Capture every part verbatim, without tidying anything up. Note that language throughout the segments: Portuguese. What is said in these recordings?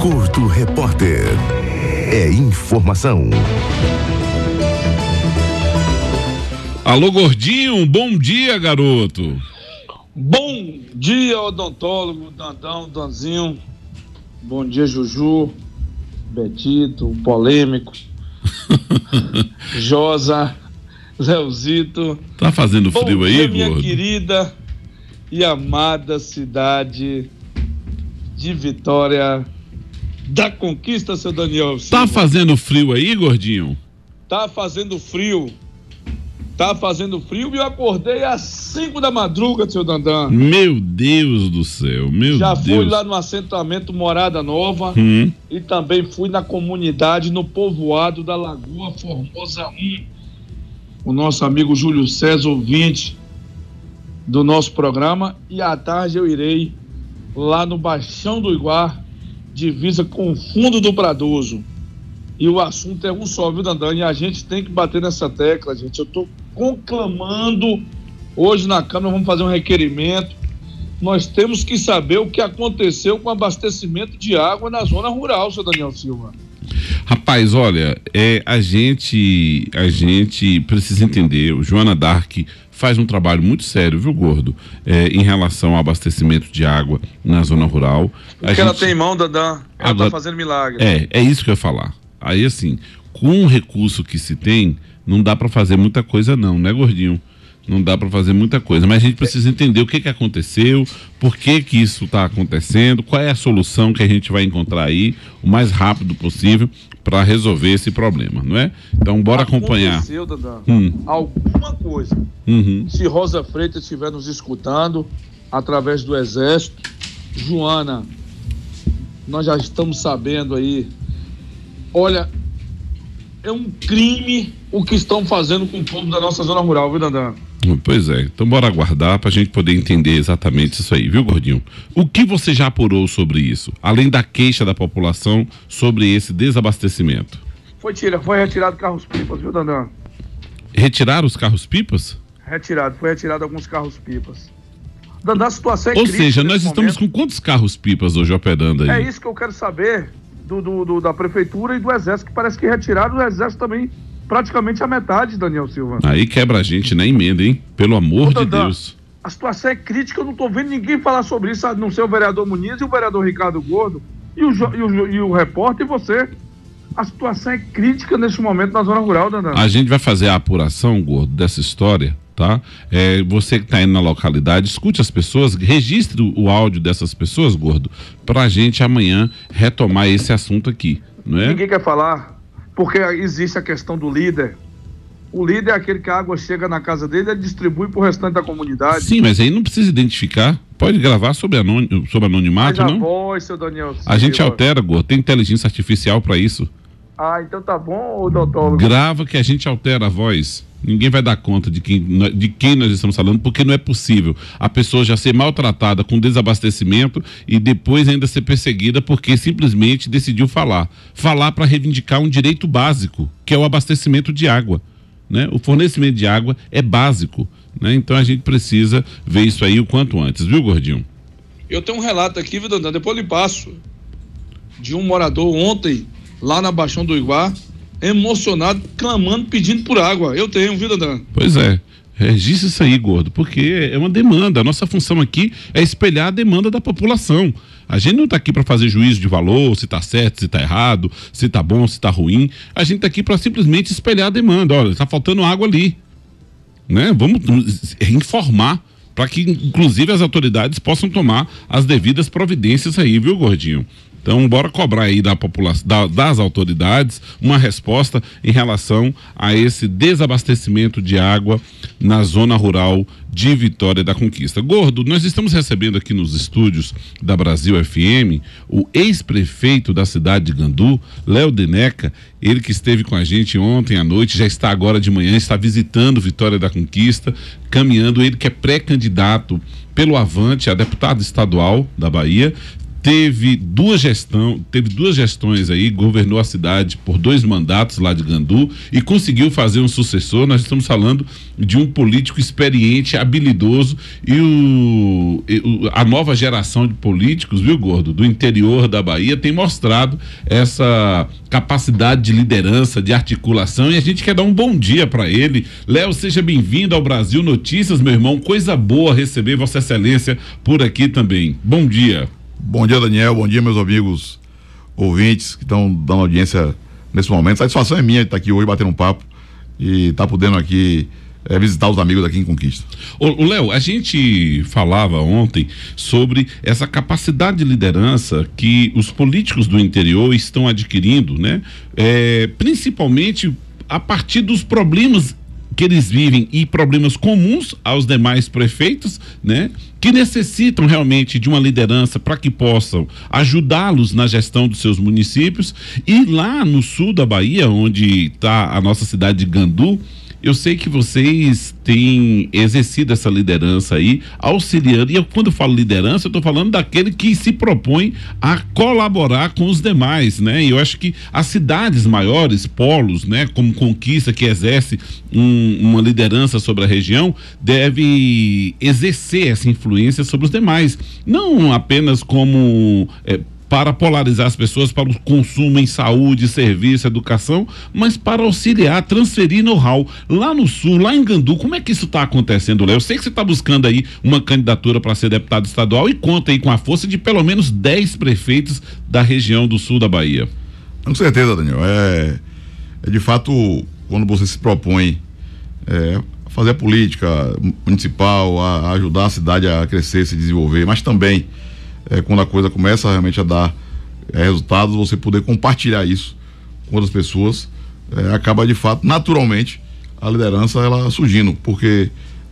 Gordo Repórter. É informação. Alô, gordinho, bom dia, garoto. Bom dia, odontólogo, Dandão, Danzinho. Bom dia, Juju, Betito, polêmico, Josa, Leozito. Tá fazendo frio bom aí, dia, minha gordo? querida e amada cidade de Vitória da Conquista, seu Daniel Silva. Tá fazendo frio aí, gordinho? Tá fazendo frio. Tá fazendo frio e eu acordei às cinco da madruga, seu Dandan. Meu Deus do céu, meu Já Deus. Já fui lá no assentamento Morada Nova hum. e também fui na comunidade, no povoado da Lagoa Formosa um. O nosso amigo Júlio César, ouvinte do nosso programa. E à tarde eu irei lá no Baixão do Iguá, divisa com o fundo do Pradoso. E o assunto é um só, viu, Dandan? E a gente tem que bater nessa tecla, gente. Eu tô conclamando, hoje na Câmara vamos fazer um requerimento. Nós temos que saber o que aconteceu com o abastecimento de água na zona rural, seu Daniel Silva. Rapaz, olha, é, a gente a gente precisa entender, o Joana Dark faz um trabalho muito sério, viu, gordo, é, em relação ao abastecimento de água na zona rural. O que ela tem em mão, Dandan, ela Agora, tá fazendo milagre. É, é isso que eu ia falar. Aí, assim, com o recurso que se tem, não dá para fazer muita coisa não, né, gordinho? Não dá para fazer muita coisa, mas a gente precisa entender o que que aconteceu, por que que isso está acontecendo, qual é a solução que a gente vai encontrar aí o mais rápido possível para resolver esse problema, não é? Então, bora acompanhar. Aconteceu, Dandan, hum. alguma coisa. Uhum. Se Rosa Freitas estiver nos escutando através do Exército, Joana, nós já estamos sabendo aí. Olha, é um crime o que estão fazendo com o povo da nossa zona rural, viu, Dandan? Pois é, então bora aguardar pra gente poder entender exatamente isso aí, viu, gordinho? O que você já apurou sobre isso, além da queixa da população sobre esse desabastecimento? Foi, tira, foi retirado carros-pipas, viu, Dandan? Retiraram os carros-pipas? Retirado, foi retirado alguns carros-pipas. Dandan, a situação é Ou crítica. Ou seja, nós estamos momento. com quantos carros-pipas hoje operando aí? É isso que eu quero saber do, do, do, da Prefeitura e do Exército, que parece que retiraram o Exército também praticamente a metade, Daniel Silva. Aí quebra a gente na emenda, hein? Pelo amor Ô, de Dandan, Deus. A situação é crítica, eu não tô vendo ninguém falar sobre isso, a não ser o vereador Muniz e o vereador Ricardo Gordo e o, e o, e o repórter e você. A situação é crítica neste momento na zona rural, Dandan. A gente vai fazer a apuração, Gordo, dessa história, tá? É, você que está indo na localidade, escute as pessoas, registre o áudio dessas pessoas, Gordo, pra gente amanhã retomar esse assunto aqui, não é? Ninguém quer falar, porque existe a questão do líder. O líder é aquele que a água chega na casa dele e ele distribui pro restante da comunidade. Sim, mas aí não precisa identificar. Pode gravar sobre, anônimo, sobre anonimato, mas a não? Voz, seu Daniel Silva. A gente altera, Gordo, tem inteligência artificial para isso. Ah, então tá bom, doutor. Grava que a gente altera a voz. Ninguém vai dar conta de quem, de quem nós estamos falando, porque não é possível a pessoa já ser maltratada com desabastecimento e depois ainda ser perseguida porque simplesmente decidiu falar. Falar para reivindicar um direito básico, que é o abastecimento de água, né? O fornecimento de água é básico, né? Então a gente precisa ver isso aí o quanto antes, viu, gordinho? Eu tenho um relato aqui, viu, Dandan? Depois eu lhe passo, de um morador ontem lá na Baixão do Iguá, emocionado, clamando, pedindo por água. Eu tenho, viu, Dandan? Pois é, registre isso aí, Gordo, porque é uma demanda. A nossa função aqui é espelhar a demanda da população. A gente não está aqui para fazer juízo de valor, se está certo, se está errado, se está bom, se está ruim. A gente está aqui para simplesmente espelhar a demanda. Olha, está faltando água ali, né? Vamos informar para que, inclusive, as autoridades possam tomar as devidas providências aí, viu, Gordinho? Então, bora cobrar aí da população, da, das autoridades, uma resposta em relação a esse desabastecimento de água na zona rural de Vitória da Conquista. Gordo, nós estamos recebendo aqui nos estúdios da Brasil F M o ex-prefeito da cidade de Gandu, Léo Deneca, ele que esteve com a gente ontem à noite, já está agora de manhã, está visitando Vitória da Conquista, caminhando, ele que é pré-candidato pelo Avante a deputado estadual da Bahia, teve duas gestão, teve duas gestões aí, governou a cidade por dois mandatos lá de Gandu e conseguiu fazer um sucessor. Nós estamos falando de um político experiente, habilidoso e, o, e o, a nova geração de políticos, viu, Gordo, do interior da Bahia tem mostrado essa capacidade de liderança, de articulação, e a gente quer dar um bom dia para ele. Léo, seja bem-vindo ao Brasil Notícias, meu irmão. Coisa boa receber Vossa Excelência por aqui também. Bom dia. Bom dia, Daniel. Bom dia, meus amigos ouvintes que estão dando audiência nesse momento. A satisfação é minha de estar aqui hoje batendo um papo e estar podendo aqui é, visitar os amigos aqui em Conquista. Ô, Léo, a gente falava ontem sobre essa capacidade de liderança que os políticos do interior estão adquirindo, né? É, principalmente a partir dos problemas que eles vivem e problemas comuns aos demais prefeitos, né? Que necessitam realmente de uma liderança para que possam ajudá-los na gestão dos seus municípios. E lá no sul da Bahia, onde está a nossa cidade de Gandu, eu sei que vocês têm exercido essa liderança aí, auxiliando, e eu, quando eu falo liderança, eu estou falando daquele que se propõe a colaborar com os demais, né? E eu acho que as cidades maiores, polos, né, como Conquista, que exerce um, uma liderança sobre a região, deve exercer essa influência sobre os demais, não apenas como é, para polarizar as pessoas para o consumo em saúde, serviço, educação, mas para auxiliar, transferir know-how. Lá no sul, lá em Gandu, como é que isso está acontecendo, Léo? Eu sei que você está buscando aí uma candidatura para ser deputado estadual e conta aí com a força de pelo menos dez prefeitos da região do sul da Bahia. Com certeza, Daniel. É, é de fato, quando você se propõe é, a fazer a política municipal, a, a ajudar a cidade a crescer, se desenvolver, mas também É, quando a coisa começa realmente a dar é, resultados, você poder compartilhar isso com outras pessoas, é, acaba de fato, naturalmente, a liderança ela surgindo, porque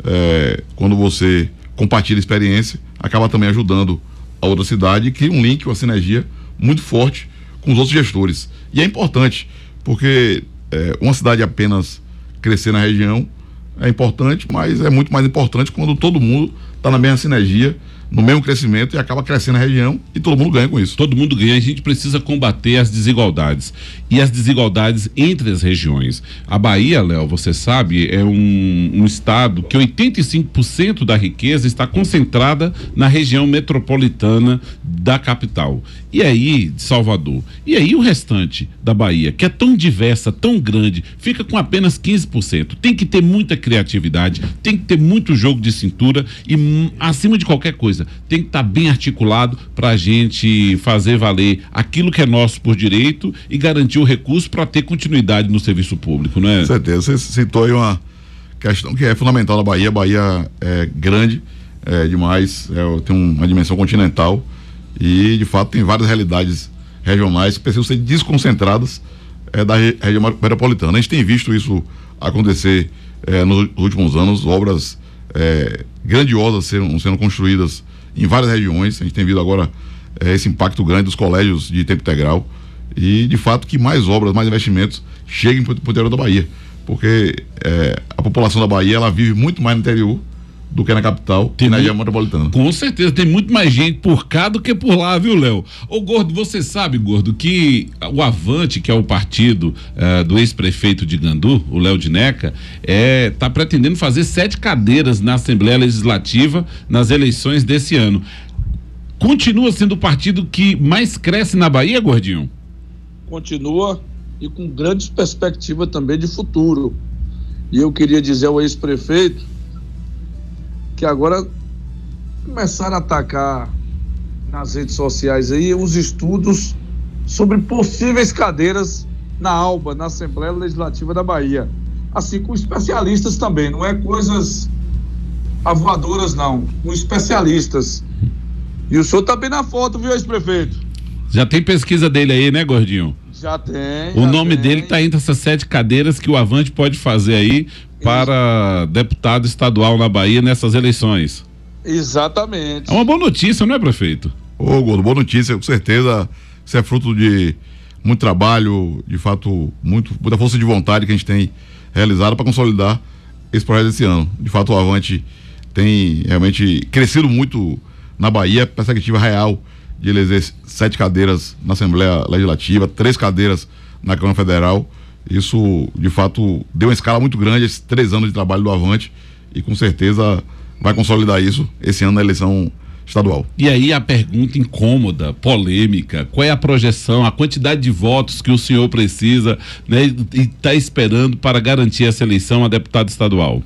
é, quando você compartilha experiência, acaba também ajudando a outra cidade e cria um link, uma sinergia muito forte com os outros gestores. E é importante, porque é, uma cidade apenas crescer na região é importante, mas é muito mais importante quando todo mundo está na mesma sinergia, no mesmo crescimento, e acaba crescendo a região e todo mundo ganha com isso. Todo mundo ganha. A gente precisa combater as desigualdades e as desigualdades entre as regiões. A Bahia, Léo, você sabe, é um, um estado que oitenta e cinco por cento da riqueza está concentrada na região metropolitana da capital. E aí, de Salvador. E aí o restante da Bahia, que é tão diversa, tão grande, fica com apenas quinze por cento. Tem que ter muita criatividade, tem que ter muito jogo de cintura e, acima de qualquer coisa, tem que estar bem articulado para a gente fazer valer aquilo que é nosso por direito e garantir o recurso para ter continuidade no serviço público, não é? Com certeza. Você citou aí uma questão que é fundamental na Bahia. A Bahia é grande, é demais, é, tem uma dimensão continental e, de fato, tem várias realidades regionais que precisam ser desconcentradas é, da re, região metropolitana. A gente tem visto isso acontecer é, nos últimos anos, obras é, grandiosas sendo, sendo construídas em várias regiões. A gente tem visto agora é, esse impacto grande dos colégios de tempo integral e, de fato, que mais obras, mais investimentos cheguem para o interior da Bahia, porque é, a população da Bahia ela vive muito mais no interior do que na capital e na região metropolitana. Com certeza, tem muito mais gente por cá do que por lá, viu, Léo? Ô, Gordo, você sabe, Gordo, que o Avante, que é o partido uh, do ex-prefeito de Gandu, o Léo de Neca, é, tá pretendendo fazer sete cadeiras na Assembleia Legislativa nas eleições desse ano. Continua sendo o partido que mais cresce na Bahia, Gordinho? Continua e com grandes perspectivas também de futuro. E eu queria dizer ao ex-prefeito que agora começaram a atacar nas redes sociais aí os estudos sobre possíveis cadeiras na ALBA, na Assembleia Legislativa da Bahia, assim com especialistas também, não é coisas avoadoras não, com especialistas. E o senhor tá bem na foto, viu, ex-prefeito? Já tem pesquisa dele aí, né, Gordinho? Já tem. O já nome tem. dele tá entre essas sete cadeiras que o Avante pode fazer aí para Isso. deputado estadual na Bahia nessas eleições. Exatamente. É uma boa notícia, não é, prefeito? Ô, Gordo, boa notícia, com certeza. Isso é fruto de muito trabalho, de fato, muito, muita força de vontade que a gente tem realizado para consolidar esse projeto desse ano. De fato, o Avante tem realmente crescido muito na Bahia, a perspectiva real de eleger sete cadeiras na Assembleia Legislativa, três cadeiras na Câmara Federal. Isso, de fato, deu uma escala muito grande, esses três anos de trabalho do Avante, e com certeza vai consolidar isso esse ano na eleição estadual. E aí a pergunta incômoda, polêmica: qual é a projeção, a quantidade de votos que o senhor precisa, né, e está esperando para garantir essa eleição a deputado estadual?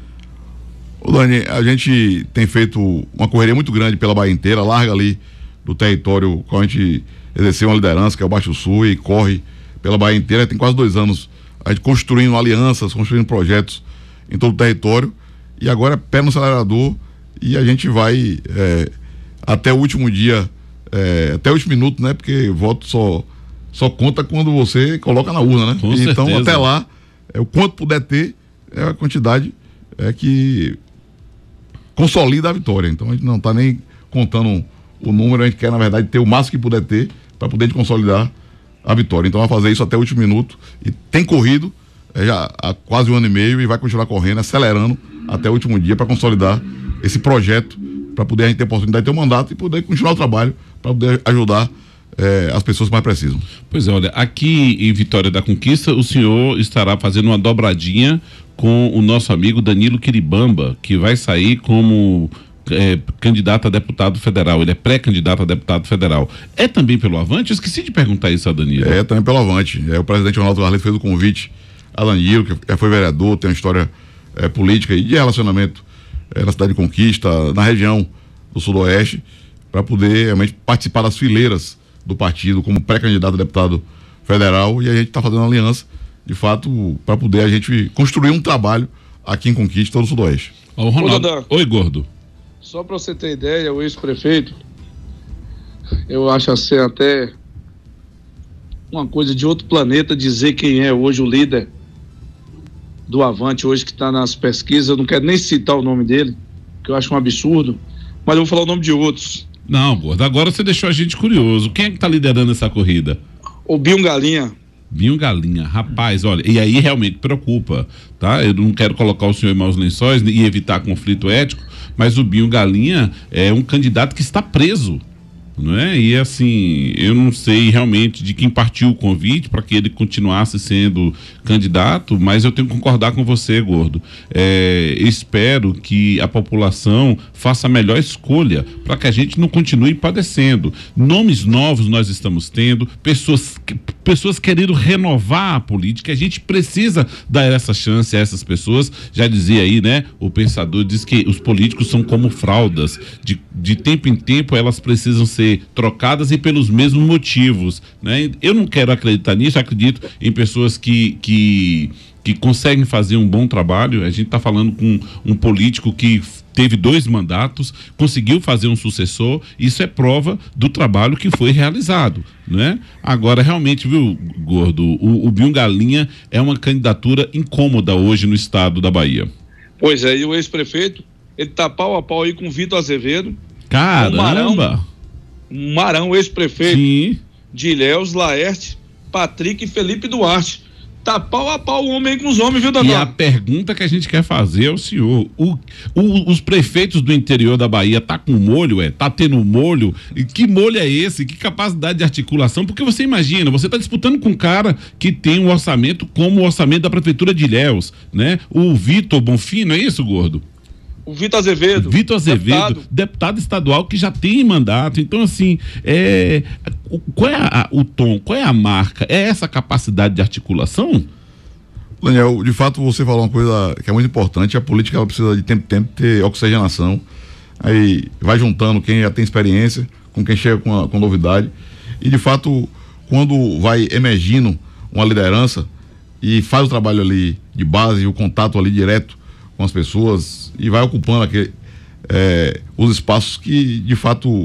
Ô Dani, a gente tem feito uma correria muito grande pela Bahia inteira, larga ali do território qual a gente exerceu uma liderança, que é o Baixo Sul, e corre pela Bahia inteira. Tem quase dois anos a gente construindo alianças, construindo projetos em todo o território, e agora é pé no acelerador, e a gente vai é, até o último dia, é, até o último minuto, né? Porque voto só, só conta quando você coloca na urna, né? Com então, certeza. Até lá, é, o quanto puder ter, é a quantidade é, que consolida a vitória. Então a gente não está nem contando o número, a gente quer, na verdade, ter o máximo que puder ter para poder consolidar a vitória. Então vai fazer isso até o último minuto, e tem corrido é, já há quase um ano e meio, e vai continuar correndo, acelerando até o último dia para consolidar esse projeto, para poder a gente ter a oportunidade de ter um mandato e poder continuar o trabalho para poder ajudar é, as pessoas que mais precisam. Pois é, olha, aqui em Vitória da Conquista o senhor estará fazendo uma dobradinha com o nosso amigo Danilo Quiribamba, que vai sair como é, candidato a deputado federal. Ele é pré-candidato a deputado federal. É também pelo Avante? Eu esqueci de perguntar isso a Danilo. É, também pelo Avante. É, o presidente Ronaldo Arleto fez o convite a Danilo, que já foi vereador, tem uma história é, política e de relacionamento é, na cidade de Conquista, na região do Sudoeste, para poder realmente participar das fileiras do partido como pré-candidato a deputado federal, e a gente está fazendo uma aliança, de fato, para poder a gente construir um trabalho aqui em Conquista, todo o Sudoeste. Ó, o Ronaldo... Ô, Oi, Gordo. Só para você ter ideia, o ex-prefeito, eu acho assim até uma coisa de outro planeta dizer quem é hoje o líder do Avante, hoje que está nas pesquisas. Eu não quero nem citar o nome dele, que eu acho um absurdo, mas eu vou falar o nome de outros. Não, Gordo, agora você deixou a gente curioso. Quem é que está liderando essa corrida? O Binho Galinha. Binho Galinha, rapaz, olha, e aí realmente preocupa, tá? Eu não quero colocar o senhor em maus lençóis e evitar conflito ético, mas o Binho Galinha é um candidato que está preso, não é? E assim, eu não sei realmente de quem partiu o convite para que ele continuasse sendo candidato, mas eu tenho que concordar com você, Gordo. É, espero que a população faça a melhor escolha para que a gente não continue padecendo. Nomes novos nós estamos tendo, pessoas, pessoas querendo renovar a política. A gente precisa dar essa chance a essas pessoas. Já dizia aí, né? O pensador diz que os políticos são como fraldas, de, de tempo em tempo elas precisam ser trocadas e pelos mesmos motivos, né? Eu não quero acreditar nisso, acredito em pessoas que, que, que conseguem fazer um bom trabalho. A gente está falando com um político que teve dois mandatos, conseguiu fazer um sucessor. Isso é prova do trabalho que foi realizado, né? Agora, realmente, viu, Gordo, o, o Binho Galinha é uma candidatura incômoda hoje no estado da Bahia. Pois é, e o ex-prefeito, ele tá pau a pau aí com o Vitor Azevedo. Caramba! Marão, ex-prefeito Sim. de Ilhéus, Laerte, Patrick e Felipe Duarte. Tá pau a pau o homem aí com os homens, viu, Danilo? E a pergunta que a gente quer fazer ao senhor: o, o, os prefeitos do interior da Bahia tá com molho, é? Tá tendo molho? E que molho é esse? Que capacidade de articulação? Porque você imagina, você tá disputando com um cara que tem um orçamento como o orçamento da prefeitura de Ilhéus, né? O Vitor Bonfim, é isso, Gordo? O Vitor Azevedo. Vitor Azevedo, deputado. deputado estadual que já tem mandato. Então, assim, é, qual é a, o tom, qual é a marca? É essa capacidade de articulação? Daniel, de fato você falou uma coisa que é muito importante. A política ela precisa de tempo em tempo ter oxigenação. Aí vai juntando quem já tem experiência com quem chega com, a, com novidade. E de fato, quando vai emergindo uma liderança e faz o trabalho ali de base, o contato ali direto com as pessoas e vai ocupando aquele, é, os espaços que de fato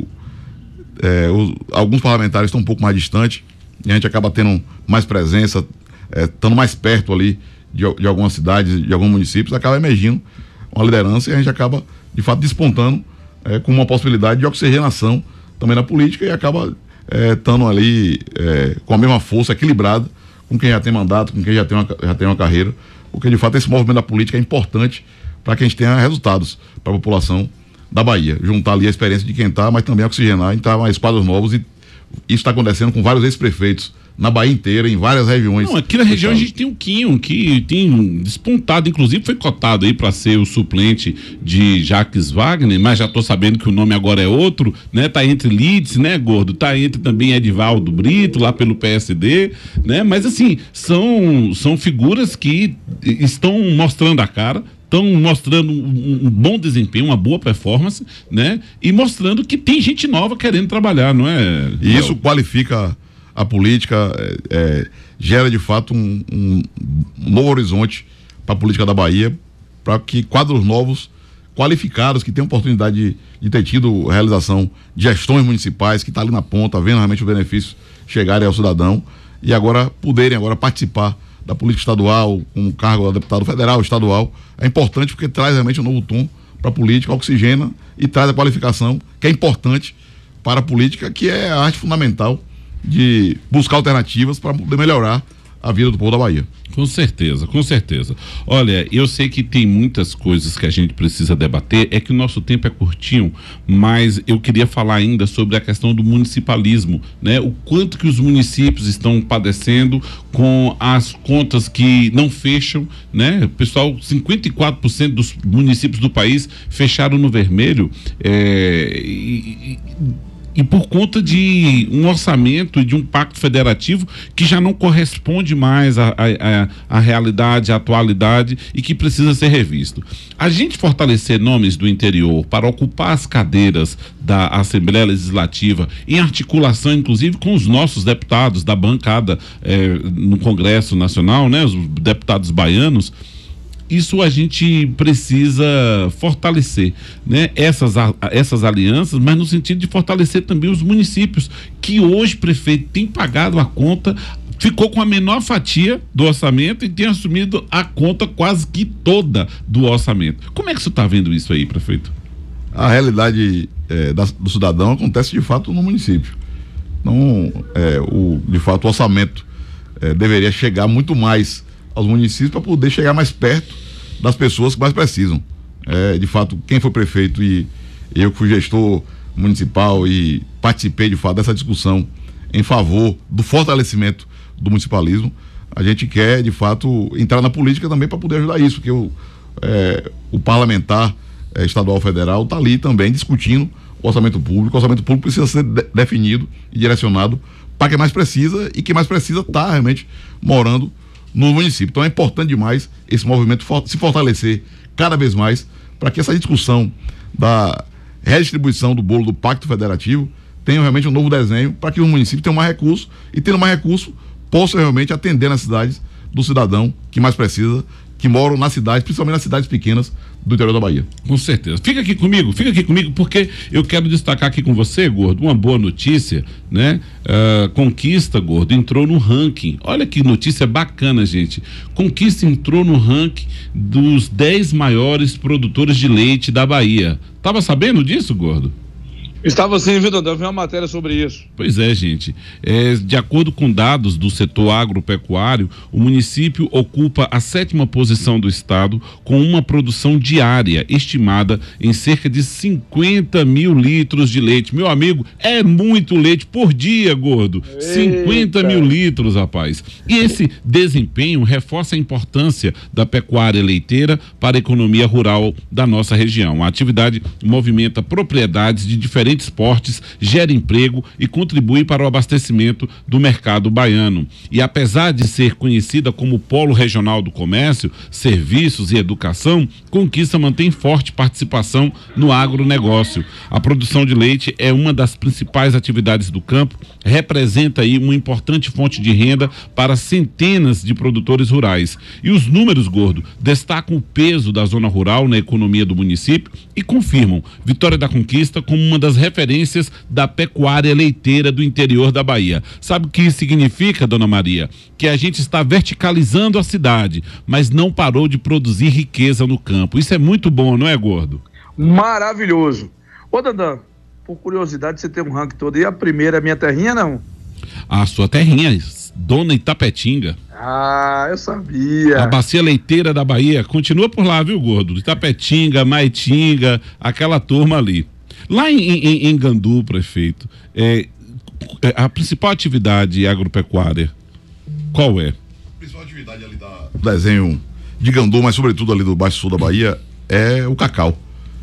é, os, alguns parlamentares estão um pouco mais distantes, e a gente acaba tendo mais presença, é, estando mais perto ali de, de algumas cidades, de alguns municípios, acaba emergindo uma liderança e a gente acaba de fato despontando é, com uma possibilidade de oxigenação também na política, e acaba é, estando ali é, com a mesma força, equilibrada com quem já tem mandato, com quem já tem uma, já tem uma carreira, porque de fato esse movimento da política é importante para que a gente tenha resultados para a população da Bahia. Juntar ali a experiência de quem está, mas também oxigenar, entrar mais quadros novos, e isso está acontecendo com vários ex-prefeitos na Bahia inteira, em várias regiões. Não, aqui na região a gente tem o Quinho, que tem despontado, inclusive foi cotado aí para ser o suplente de Jacques Wagner, mas já estou sabendo que o nome agora é outro, né? Tá entre Lídice, né, Gordo? Tá entre também Edivaldo Brito, lá pelo P S D, né? Mas assim, são, são figuras que estão mostrando a cara, estão mostrando um, um bom desempenho, uma boa performance, né? E mostrando que tem gente nova querendo trabalhar, não é? E isso qualifica a política, é, é, gera de fato um, um, um novo horizonte para a política da Bahia, para que quadros novos, qualificados, que tenham oportunidade de, de ter tido realização de gestões municipais, que está ali na ponta, vendo realmente os benefícios chegarem ao cidadão, e agora poderem agora participar da política estadual, com o cargo de deputado federal, estadual. É importante porque traz realmente um novo tom para a política, oxigena e traz a qualificação que é importante para a política, que é a arte fundamental de buscar alternativas para poder melhorar a vida do povo da Bahia. Com certeza, com certeza. Olha, eu sei que tem muitas coisas que a gente precisa debater, é que o nosso tempo é curtinho, mas eu queria falar ainda sobre a questão do municipalismo, né? O quanto que os municípios estão padecendo com as contas que não fecham, né? O pessoal, cinquenta e quatro por cento dos municípios do país fecharam no vermelho, é, e, e E por conta de um orçamento e de um pacto federativo que já não corresponde mais à, à, à realidade, à atualidade, e que precisa ser revisto. A gente fortalecer nomes do interior para ocupar as cadeiras da Assembleia Legislativa, em articulação inclusive com os nossos deputados da bancada eh, no Congresso Nacional, né, os deputados baianos, isso a gente precisa fortalecer, né? Essas, essas alianças, mas no sentido de fortalecer também os municípios, que hoje o prefeito tem pagado a conta, ficou com a menor fatia do orçamento e tem assumido a conta quase que toda do orçamento. Como é que você está vendo isso aí, prefeito? A realidade é, da, do cidadão acontece de fato no município. Então, é, o, de fato, o orçamento é, deveria chegar muito mais aos municípios para poder chegar mais perto das pessoas que mais precisam. É, de fato, quem foi prefeito e eu que fui gestor municipal e participei de fato dessa discussão em favor do fortalecimento do municipalismo, a gente quer de fato entrar na política também para poder ajudar isso, porque o, é, o parlamentar é, estadual federal está ali também discutindo o orçamento público. O orçamento público precisa ser de, definido e direcionado para quem mais precisa, e quem mais precisa está realmente morando no município. Então é importante demais esse movimento for- se fortalecer cada vez mais, para que essa discussão da redistribuição do bolo do Pacto Federativo tenha realmente um novo desenho, para que o município tenha mais recursos, e tendo mais recursos possa realmente atender as necessidades do cidadão que mais precisa, que moram nas cidades, principalmente nas cidades pequenas do interior da Bahia. Com certeza. Fica aqui comigo, fica aqui comigo, porque eu quero destacar aqui com você, Gordo, uma boa notícia, né? Uh, Conquista, Gordo, entrou no ranking. Olha que notícia bacana, gente. Conquista entrou no ranking dos dez maiores produtores de leite da Bahia. Tava sabendo disso, Gordo? Estava sim, Vitor, eu vi uma matéria sobre isso. Pois é, gente. É, de acordo com dados do setor agropecuário, o município ocupa a sétima posição do estado, com uma produção diária estimada em cerca de cinquenta mil litros de leite. Meu amigo, é muito leite por dia, Gordo. Eita. cinquenta mil litros, rapaz. E esse desempenho reforça a importância da pecuária leiteira para a economia rural da nossa região. A atividade movimenta propriedades de diferentes portes, gera emprego e contribui para o abastecimento do mercado baiano. E apesar de ser conhecida como polo regional do comércio, serviços e educação, Conquista mantém forte participação no agronegócio. A produção de leite é uma das principais atividades do campo, representa aí uma importante fonte de renda para centenas de produtores rurais. E os números, Gordo, destacam o peso da zona rural na economia do município e confirmam Vitória da Conquista como uma das referências da pecuária leiteira do interior da Bahia. Sabe o que isso significa, dona Maria? Que a gente está verticalizando a cidade, mas não parou de produzir riqueza no campo. Isso é muito bom, não é, Gordo? Maravilhoso. Ô, Dandan, por curiosidade, você tem um ranking todo. E a primeira é minha terrinha, não? A sua terrinha, Dona Itapetinga. Ah, eu sabia. A bacia leiteira da Bahia continua por lá, viu, Gordo? Itapetinga, Maitinga, aquela turma ali. Lá em, em, em Gandu, prefeito, é, a principal atividade agropecuária, qual é? A principal atividade ali da, do desenho de Gandu, mas sobretudo ali do Baixo Sul da Bahia, é o cacau.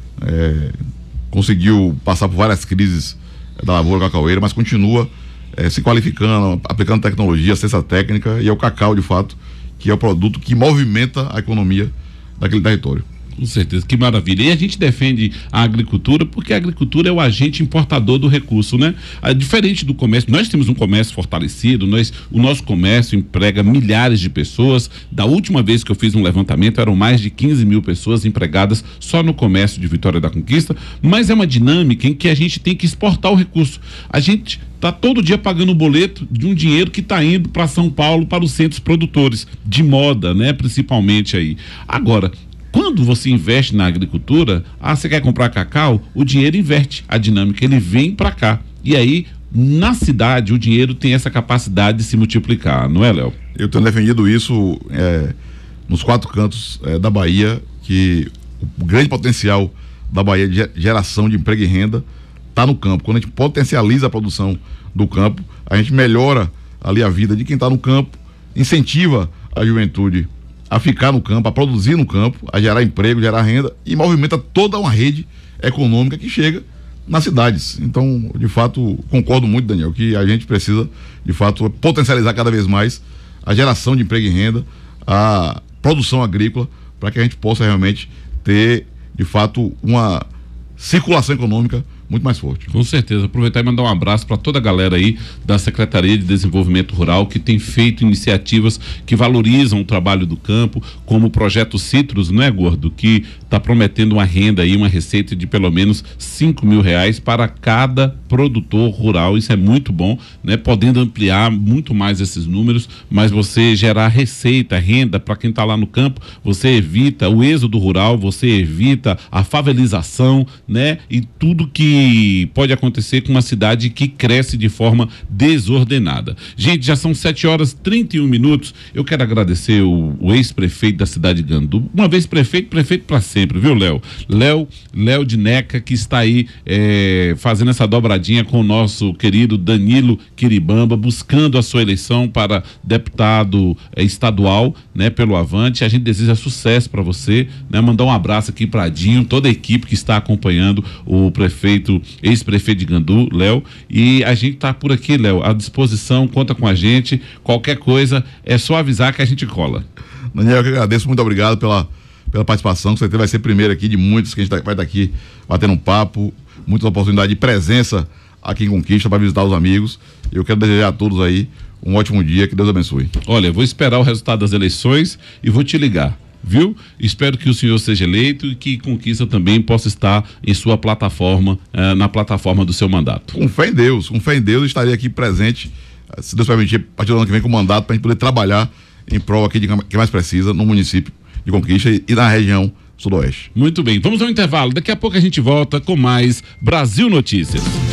É, conseguiu passar por várias crises da lavoura cacaueira, mas continua é, se qualificando, aplicando tecnologia, ciência técnica, e é o cacau, de fato, que é o produto que movimenta a economia daquele território. Com certeza, que maravilha. E a gente defende a agricultura porque a agricultura é o agente importador do recurso, né? Ah, diferente do comércio, nós temos um comércio fortalecido, nós, o nosso comércio emprega milhares de pessoas. Da última vez que eu fiz um levantamento, eram mais de quinze mil pessoas empregadas só no comércio de Vitória da Conquista, mas é uma dinâmica em que a gente tem que exportar o recurso. A gente está todo dia pagando o boleto de um dinheiro que está indo para São Paulo, para os centros produtores, de moda, né? Principalmente aí. Agora, quando você investe na agricultura, ah, você quer comprar cacau, o dinheiro inverte a dinâmica, ele vem para cá. E aí, na cidade, o dinheiro tem essa capacidade de se multiplicar, não é, Léo? Eu tenho defendido isso é, nos quatro cantos é, da Bahia, que o grande potencial da Bahia de geração de emprego e renda está no campo. Quando a gente potencializa a produção do campo, a gente melhora ali a vida de quem está no campo, incentiva a juventude a ficar no campo, a produzir no campo, a gerar emprego, gerar renda e movimenta toda uma rede econômica que chega nas cidades. Então, de fato, concordo muito, Daniel, que a gente precisa, de fato, potencializar cada vez mais a geração de emprego e renda, a produção agrícola, para que a gente possa realmente ter, de fato, uma circulação econômica muito mais forte. Com certeza. Aproveitar e mandar um abraço para toda a galera aí da Secretaria de Desenvolvimento Rural que tem feito iniciativas que valorizam o trabalho do campo, como o projeto Citrus, não é, Gordo? Que está prometendo uma renda aí, uma receita de pelo menos cinco mil reais para cada produtor rural. Isso é muito bom, né? Podendo ampliar muito mais esses números, mas você gerar receita, renda para quem está lá no campo, você evita o êxodo rural, você evita a favelização, né? E tudo que pode acontecer com uma cidade que cresce de forma desordenada. Gente, já são sete horas e trinta e um minutos. Eu quero agradecer o, o ex-prefeito da cidade de Gandu, uma vez prefeito, prefeito para sempre, viu, Léo? Léo, Léo de Neca, que está aí é, fazendo essa dobradinha com o nosso querido Danilo Quiribamba, buscando a sua eleição para deputado é, estadual, né, pelo Avante. A gente deseja sucesso para você, né? Mandar um abraço aqui para Dinho, toda a equipe que está acompanhando o prefeito, ex-prefeito de Gandu, Léo, e a gente tá por aqui, Léo, à disposição, conta com a gente, qualquer coisa, é só avisar que a gente cola. Daniel, eu que agradeço, muito obrigado pela, pela participação, que você vai ser primeiro aqui de muitos que a gente vai estar aqui batendo um papo, muitas oportunidades de presença aqui em Conquista para visitar os amigos. Eu quero desejar a todos aí um ótimo dia, que Deus abençoe. Olha, vou esperar o resultado das eleições e vou te ligar. Viu? Espero que o senhor seja eleito e que Conquista também possa estar em sua plataforma, eh, na plataforma do seu mandato. Com fé em Deus, com fé em Deus, estarei aqui presente, se Deus permitir, a partir do ano que vem com o mandato, para a gente poder trabalhar em prol aqui de quem mais precisa no município de Conquista e, e na região sudoeste. Muito bem, vamos ao intervalo. Daqui a pouco a gente volta com mais Brasil Notícias.